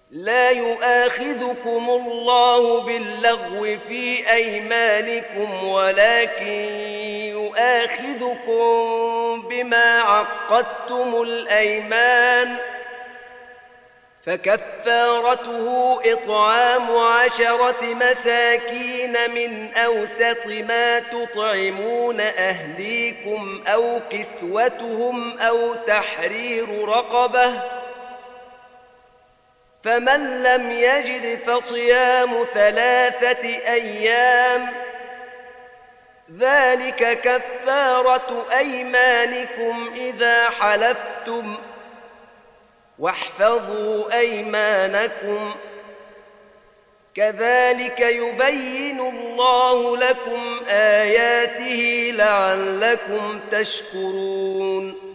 لا يؤاخذكم الله باللغو في أيمانكم ولكن يؤاخذكم بما عقدتم الأيمان فكفارته إطعام 10 مساكين من أوسط ما تطعمون أهليكم أو كسوتهم أو تحرير رقبة فمن لم يجد فصيام 3 أيام ذلك كفارة أيمانكم إذا حلفتم واحفظوا أيمانكم كذلك يبين الله لكم آياته لعلكم تشكرون